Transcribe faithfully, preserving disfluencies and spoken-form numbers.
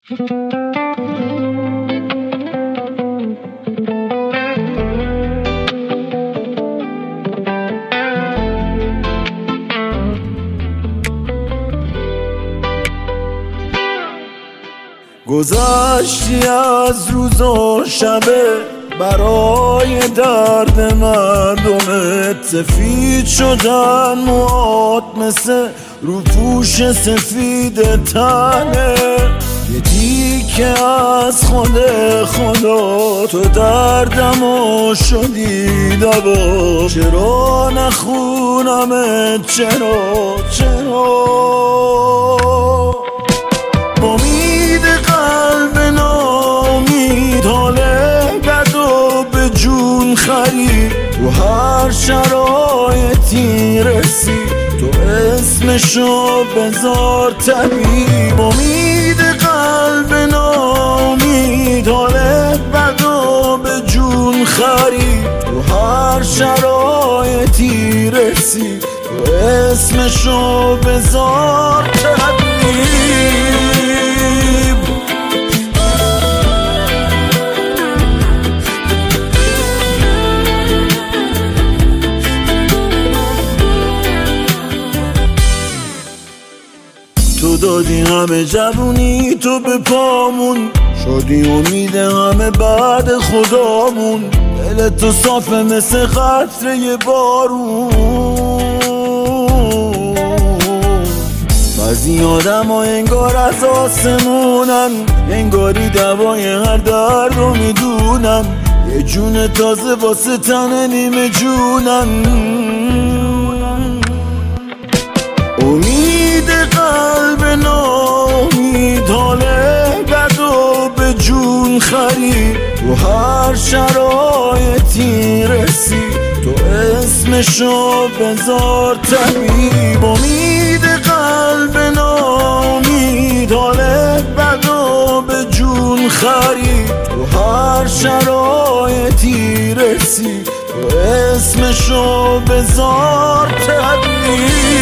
گذشتی از روز و شبه برای درد مردمت، سفید شدن موات مثل رو پوش سفید تنه، یه دیگه از خود خدا تو دردمو شدی دوا. چرا نخونمت چرا چرا امید قلب نامید حاله بد و به جون خرید، تو هر شرایطی رسید تو اسمشو بذار طبیب. امید قلب نامید حاله بد و به جون خرید، تو هر شرایطی رسید تو اسمشو بذار طبیب. تو دادی همه جوونی تو به پامون، شدی امید همه بعد خدامون. دل تو صافه مثل قطره بارون، بعضی آدم ها انگار از آسمونن، انگاری دوای هر درد رو میدونن، یه جون تازه واسه تن نیمه جونن. امید قلب نامید حاله بد و به جون خرید، تو هر شرایطی رسید تو اسمشو بذار طبیب. امید قلب نامید حاله بد و به جون خرید، تو هر شرایطی رسید تو اسمشو بذار طبیب.